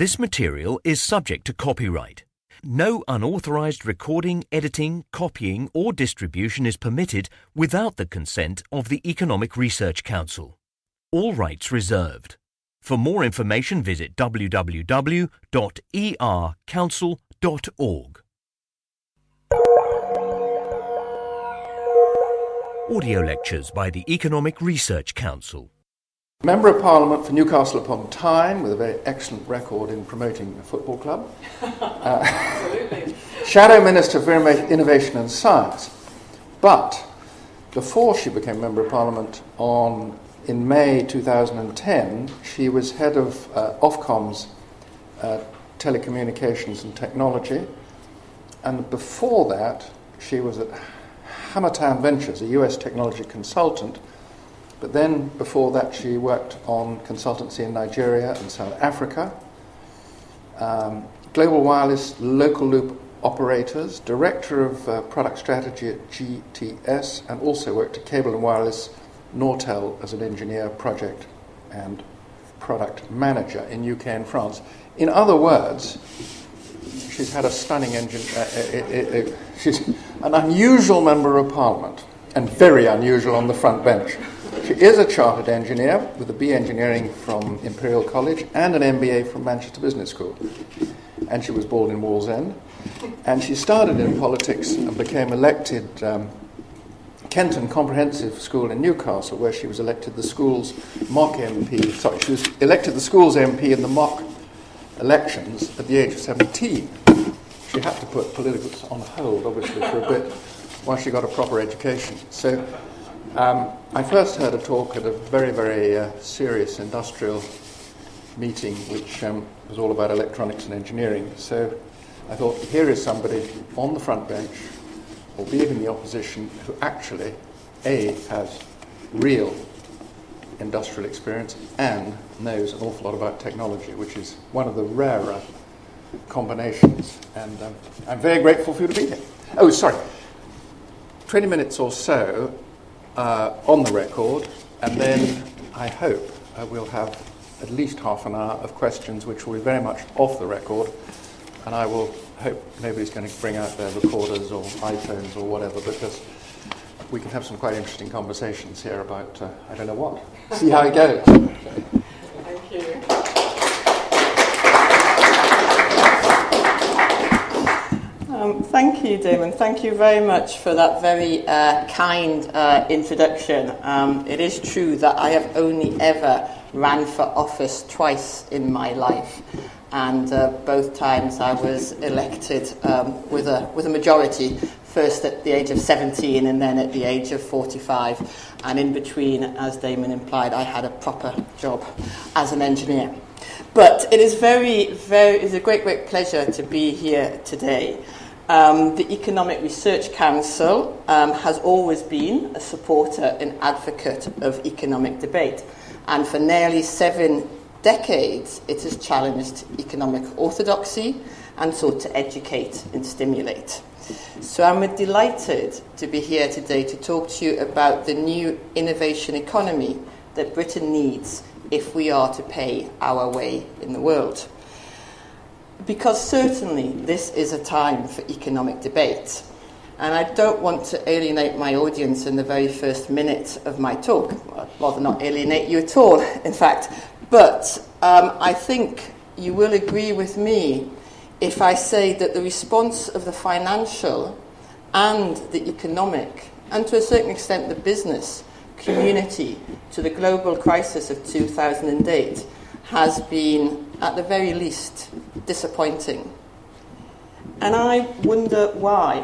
This material is subject to copyright. No unauthorized recording, editing, copying or distribution is permitted without the consent of the Economic Research Council. All rights reserved. For more information, visit www.ercouncil.org. Audio lectures by the Economic Research Council. Member of Parliament for Newcastle upon Tyne, with a very excellent record in promoting a football club. Absolutely. Shadow Minister for Innovation and Science. But before she became Member of Parliament in May 2010, she was head of Ofcom's telecommunications and technology. And before that, she was at Hammertown Ventures, a US technology consultant. But then, before that, she worked on consultancy in Nigeria and South Africa, global wireless local loop operators, director of product strategy at GTS, and also worked at Cable and Wireless Nortel as an engineer, project and product manager in UK and France. In other words, she's had a stunning she's an unusual Member of Parliament, and very unusual on the front bench. She is a chartered engineer with a B Engineering from Imperial College and an MBA from Manchester Business School. And she was born in Wallsend. And she started in politics and became elected Kenton Comprehensive School in Newcastle, where she was elected the school's mock MP. Sorry, she was elected the school's MP in the mock elections at the age of 17. She had to put politics on hold, obviously, for a bit while she got a proper education. So I first heard a talk at a very, very serious industrial meeting, which was all about electronics and engineering. So I thought, here is somebody on the front bench, albeit in the opposition, who actually, A, has real industrial experience and knows an awful lot about technology, which is one of the rarer combinations. And I'm very grateful for you to be here. Oh, sorry. 20 minutes or so on the record, and then I hope we'll have at least half an hour of questions which will be very much off the record, and I will hope nobody's going to bring out their recorders or iPhones or whatever, because we can have some quite interesting conversations here about I don't know what. See how it goes. Thank you. Thank you, Damon. Thank you very much for that very kind introduction. It is true that I have only ever ran for office twice in my life, and both times I was elected with a majority, first at the age of 17 and then at the age of 45. And in between, as Damon implied, I had a proper job as an engineer. But it is it's a great pleasure to be here today. The Economic Research Council has always been a supporter and advocate of economic debate, and for nearly 7 decades it has challenged economic orthodoxy and sought to educate and stimulate. So I'm delighted to be here today to talk to you about the new innovation economy that Britain needs if we are to pay our way in the world. Because certainly this is a time for economic debate. And I don't want to alienate my audience in the very first minute of my talk. I'd rather not alienate you at all, in fact. But I think you will agree with me if I say that the response of the financial and the economic, and to a certain extent the business community to the global crisis of 2008 has been, at the very least, disappointing. And I wonder why.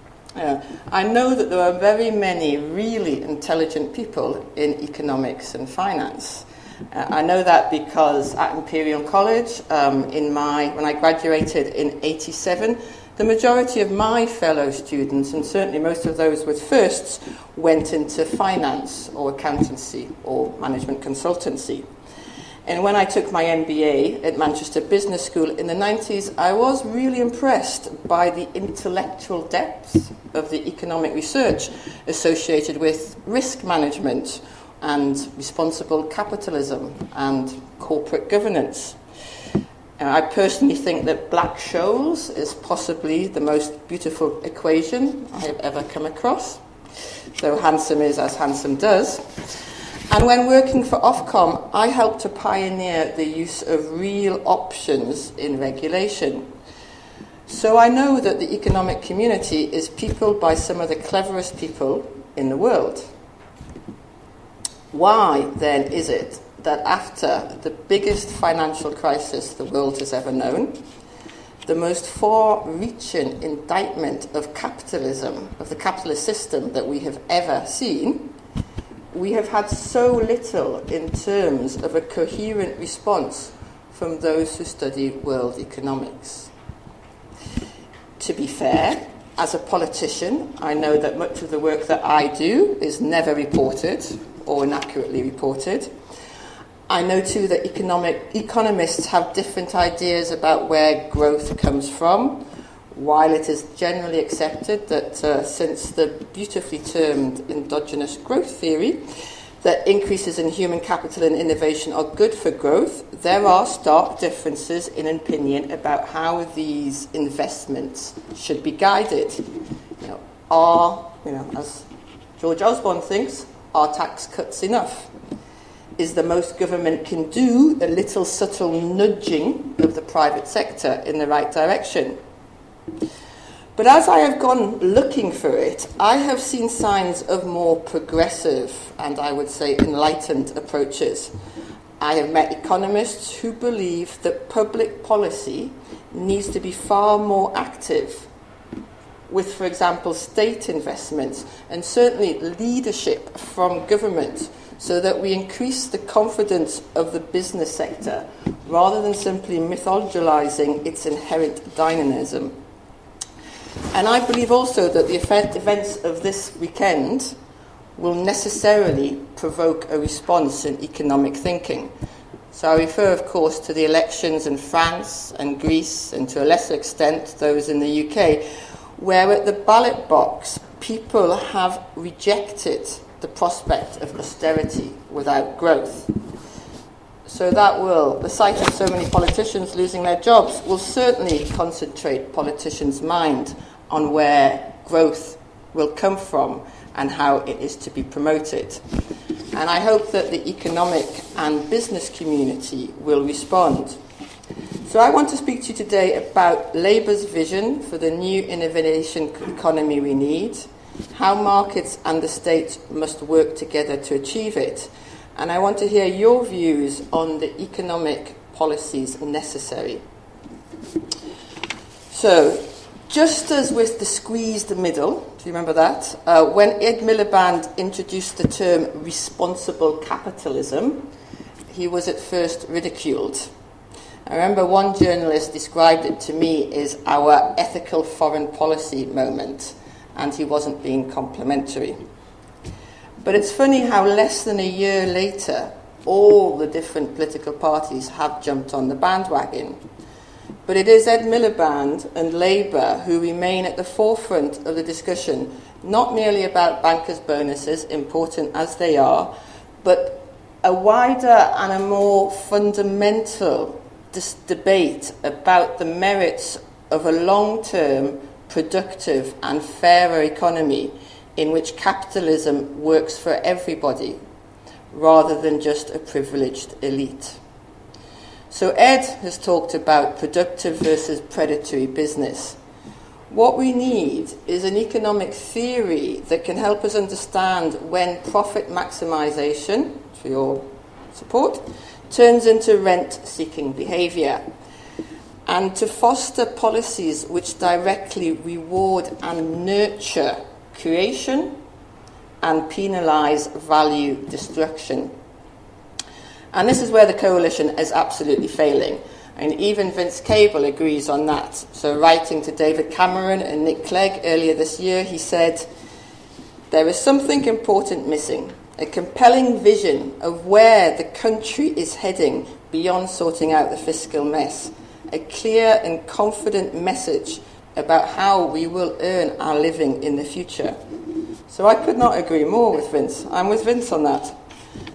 I know that there are very many really intelligent people in economics and finance. I know that because at Imperial College, when I graduated in '87, the majority of my fellow students, and certainly most of those with firsts, went into finance or accountancy or management consultancy. And when I took my MBA at Manchester Business School in the 90s, I was really impressed by the intellectual depth of the economic research associated with risk management and responsible capitalism and corporate governance. I personally think that Black-Scholes is possibly the most beautiful equation I have ever come across. So handsome is as handsome does. And when working for Ofcom, I helped to pioneer the use of real options in regulation. So I know that the economic community is peopled by some of the cleverest people in the world. Why, then, is it that after the biggest financial crisis the world has ever known, the most far-reaching indictment of capitalism, of the capitalist system that we have ever seen, we have had so little in terms of a coherent response from those who study world economics? To be fair, as a politician, I know that much of the work that I do is never reported or inaccurately reported. I know too that economists have different ideas about where growth comes from, while it is generally accepted that since the beautifully termed endogenous growth theory, that increases in human capital and innovation are good for growth, there are stark differences in opinion about how these investments should be guided. As George Osborne thinks, are tax cuts enough? Is the most government can do a little subtle nudging of the private sector in the right direction? But as I have gone looking for it, I have seen signs of more progressive and, I would say, enlightened approaches. I have met economists who believe that public policy needs to be far more active with, for example, state investments and certainly leadership from government, so that we increase the confidence of the business sector rather than simply mythologizing its inherent dynamism. And I believe also that the events of this weekend will necessarily provoke a response in economic thinking. So I refer, of course, to the elections in France and Greece, and to a lesser extent those in the UK, where at the ballot box people have rejected the prospect of austerity without growth. So that will, the sight of so many politicians losing their jobs will certainly concentrate politicians' mind on where growth will come from and how it is to be promoted. And I hope that the economic and business community will respond. So I want to speak to you today about Labour's vision for the new innovation economy we need, how markets and the state must work together to achieve it, and I want to hear your views on the economic policies necessary. So, just as with the squeezed middle, do you remember that? When Ed Miliband introduced the term responsible capitalism, he was at first ridiculed. I remember one journalist described it to me as our ethical foreign policy moment, and he wasn't being complimentary. But it's funny how less than a year later, all the different political parties have jumped on the bandwagon. But it is Ed Miliband and Labour who remain at the forefront of the discussion, not merely about bankers' bonuses, important as they are, but a wider and a more fundamental debate about the merits of a long-term, productive and fairer economy in which capitalism works for everybody, rather than just a privileged elite. So Ed has talked about productive versus predatory business. What we need is an economic theory that can help us understand when profit maximisation, for your support, turns into rent-seeking behaviour, and to foster policies which directly reward and nurture creation and penalise value destruction. And this is where the coalition is absolutely failing. And even Vince Cable agrees on that. So writing to David Cameron and Nick Clegg earlier this year, he said, "There is something important missing, a compelling vision of where the country is heading beyond sorting out the fiscal mess, a clear and confident message about how we will earn our living in the future." So I could not agree more with Vince. I'm with Vince on that.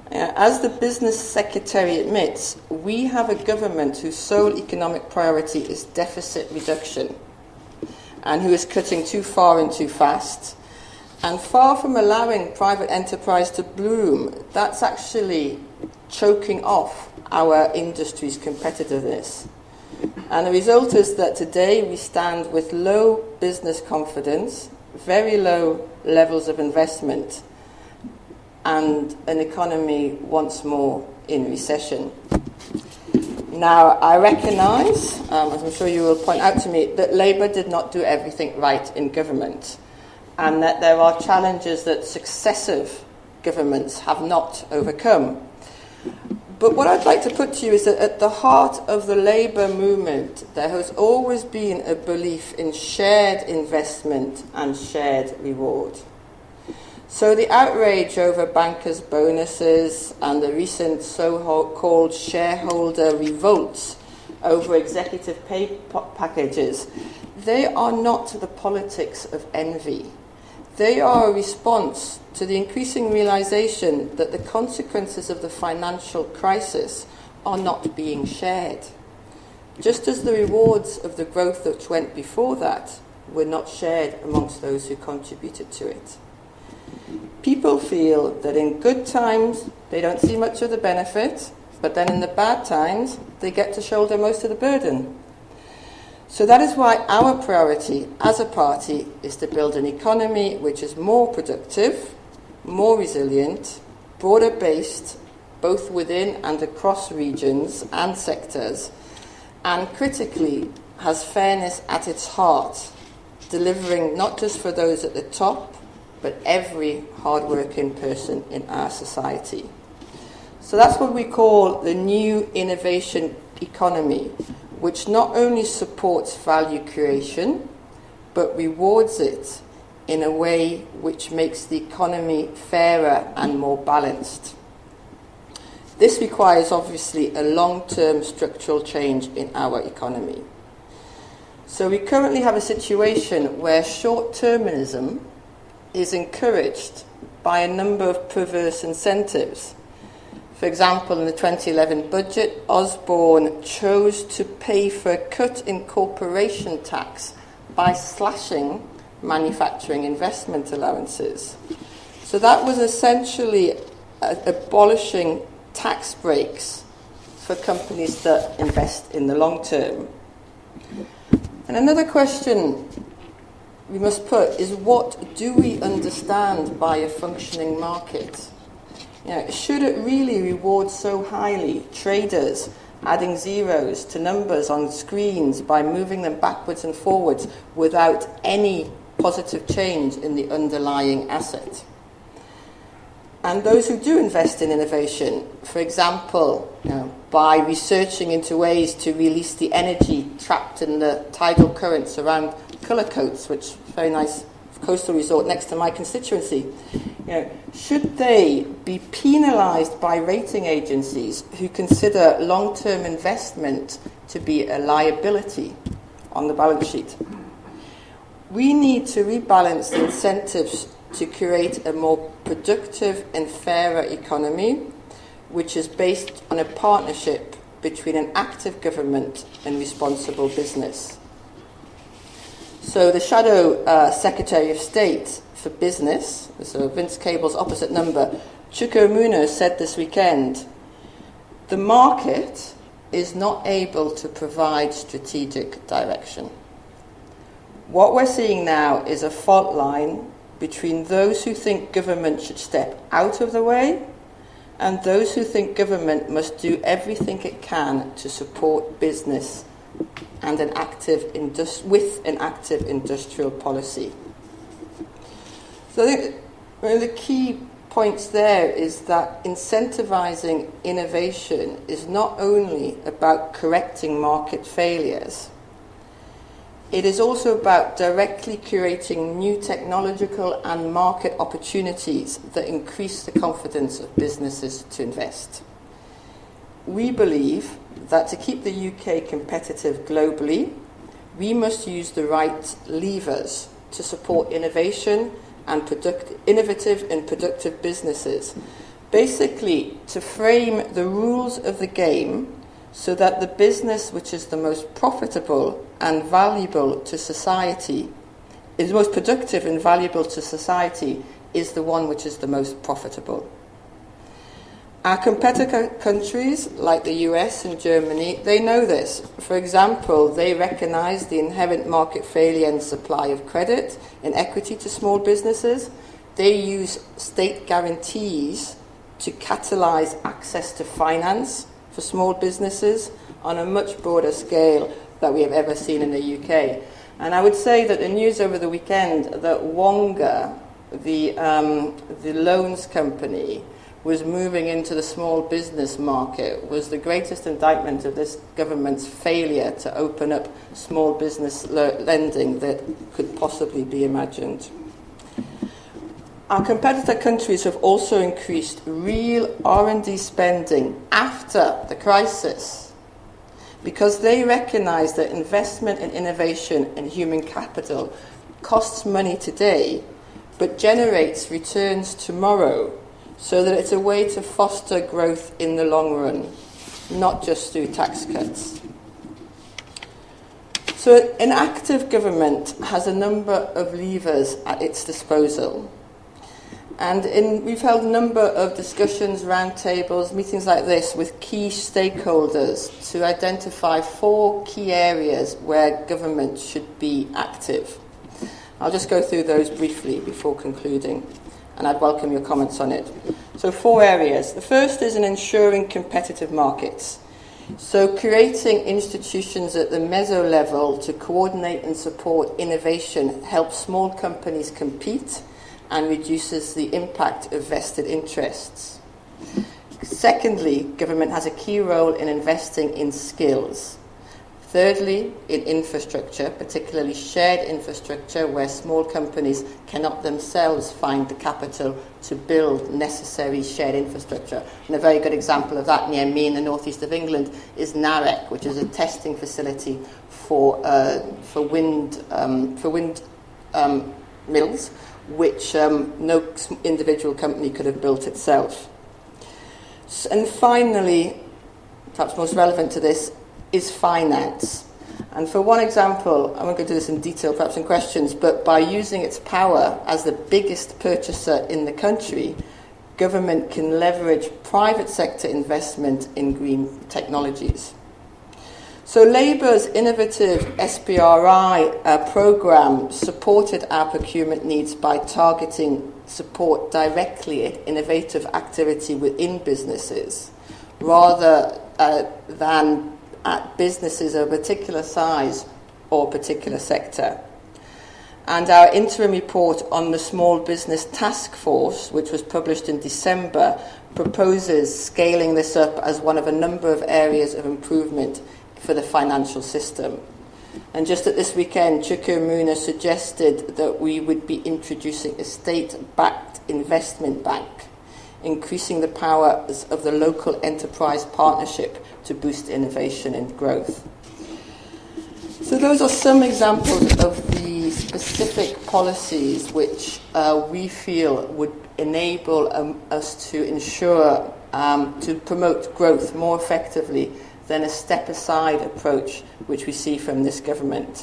As the Business Secretary admits, we have a government whose sole economic priority is deficit reduction and who is cutting too far and too fast. And far from allowing private enterprise to bloom, that's actually choking off our industry's competitiveness. And the result is that today we stand with low business confidence, very low levels of investment, and an economy once more in recession. Now, I recognise, as I'm sure you will point out to me, that Labour did not do everything right in government, and that there are challenges that successive governments have not overcome. But what I'd like to put to you is that at the heart of the Labour movement, there has always been a belief in shared investment and shared reward. So the outrage over bankers' bonuses and the recent so-called shareholder revolts over executive pay packages, they are not the politics of envy. They are a response to the increasing realization that the consequences of the financial crisis are not being shared, just as the rewards of the growth which went before that were not shared amongst those who contributed to it. People feel that in good times they don't see much of the benefit, but then in the bad times they get to shoulder most of the burden. So that is why our priority as a party is to build an economy which is more productive, more resilient, broader based, both within and across regions and sectors, and critically has fairness at its heart, delivering not just for those at the top, but every hard-working person in our society. So that's what we call the new innovation economy, which not only supports value creation, but rewards it in a way which makes the economy fairer and more balanced. This requires, obviously, a long-term structural change in our economy. So we currently have a situation where short-termism is encouraged by a number of perverse incentives. For example, in the 2011 budget, Osborne chose to pay for a cut in corporation tax by slashing manufacturing investment allowances. So that was essentially abolishing tax breaks for companies that invest in the long term. And another question we must put is, what do we understand by a functioning market? Should it really reward so highly traders adding zeros to numbers on screens by moving them backwards and forwards without any positive change in the underlying asset? And those who do invest in innovation, for example, by researching into ways to release the energy trapped in the tidal currents around Cullercoats, which is a very nice coastal resort next to my constituency, should they be penalised by rating agencies who consider long-term investment to be a liability on the balance sheet? We need to rebalance the incentives to create a more productive and fairer economy, which is based on a partnership between an active government and responsible business. So the Shadow Secretary of State for Business, so Vince Cable's opposite number, Chuka Umunna, said this weekend, the market is not able to provide strategic direction. What we're seeing now is a fault line between those who think government should step out of the way and those who think government must do everything it can to support business and with an active industrial policy. So I think one of the key points there is that incentivising innovation is not only about correcting market failures, it is also about directly creating new technological and market opportunities that increase the confidence of businesses to invest. We believe that to keep the UK competitive globally, we must use the right levers to support innovation and innovative and productive businesses, basically to frame the rules of the game so that the business which is the most profitable and valuable to society, is most productive and valuable to society, is the one which is the most profitable. Our competitor countries, like the US and Germany, they know this. For example, they recognise the inherent market failure and supply of credit and equity to small businesses. They use state guarantees to catalyse access to finance for small businesses on a much broader scale that we have ever seen in the UK. And I would say that the news over the weekend that Wonga, the loans company, was moving into the small business market was the greatest indictment of this government's failure to open up small business lending that could possibly be imagined. Our competitor countries have also increased real R&D spending after the crisis because they recognise that investment in innovation and human capital costs money today but generates returns tomorrow, so that it's a way to foster growth in the long run, not just through tax cuts. So an active government has a number of levers at its disposal. And we've held a number of discussions, roundtables, meetings like this with key stakeholders to identify 4 key areas where government should be active. I'll just go through those briefly before concluding, and I'd welcome your comments on it. So 4 areas. The first is in ensuring competitive markets. So creating institutions at the meso level to coordinate and support innovation helps small companies compete and reduces the impact of vested interests. Secondly, government has a key role in investing in skills. Thirdly, in infrastructure, particularly shared infrastructure where small companies cannot themselves find the capital to build necessary shared infrastructure. And a very good example of that near me in the northeast of England is Narek, which is a testing facility for wind mills, which no individual company could have built itself. And finally, perhaps most relevant to this, is finance. And for one example, I won't go into this in detail, perhaps in questions, but by using its power as the biggest purchaser in the country, government can leverage private sector investment in green technologies. So Labour's innovative SPRI programme supported our procurement needs by targeting support directly at innovative activity within businesses, rather than at businesses of a particular size or particular sector. And our interim report on the Small Business Task Force, which was published in December, proposes scaling this up as one of a number of areas of improvement for the financial system. And just at this weekend, Chuka Umunna suggested that we would be introducing a state-backed investment bank, increasing the powers of the local enterprise partnership to boost innovation and growth. So those are some examples of the specific policies which we feel would enable us to ensure, to promote growth more effectively than a step-aside approach which we see from this government.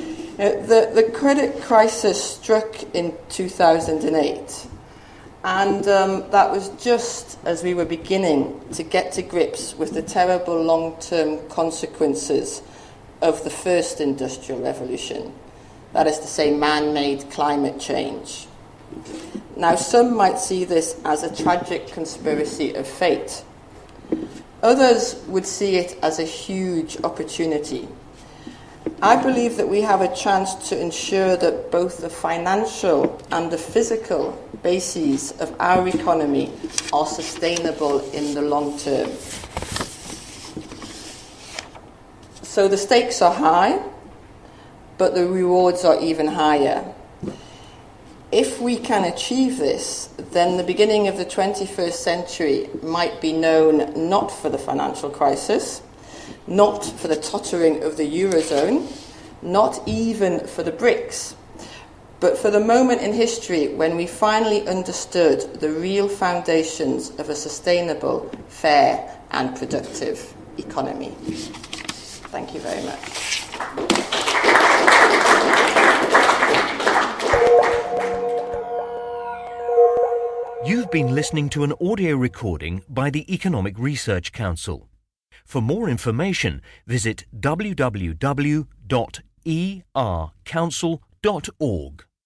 The credit crisis struck in 2008. And that was just as we were beginning to get to grips with the terrible long-term consequences of the first industrial revolution. That is to say, man-made climate change. Now, some might see this as a tragic conspiracy of fate. Others would see it as a huge opportunity. I believe that we have a chance to ensure that both the financial and the physical bases of our economy are sustainable in the long term. So the stakes are high, but the rewards are even higher. If we can achieve this, then the beginning of the 21st century might be known not for the financial crisis, not for the tottering of the Eurozone, not even for the BRICS, but for the moment in history when we finally understood the real foundations of a sustainable, fair and productive economy. Thank you very much. You've been listening to an audio recording by the Economic Research Council. For more information, visit www.ercouncil.org.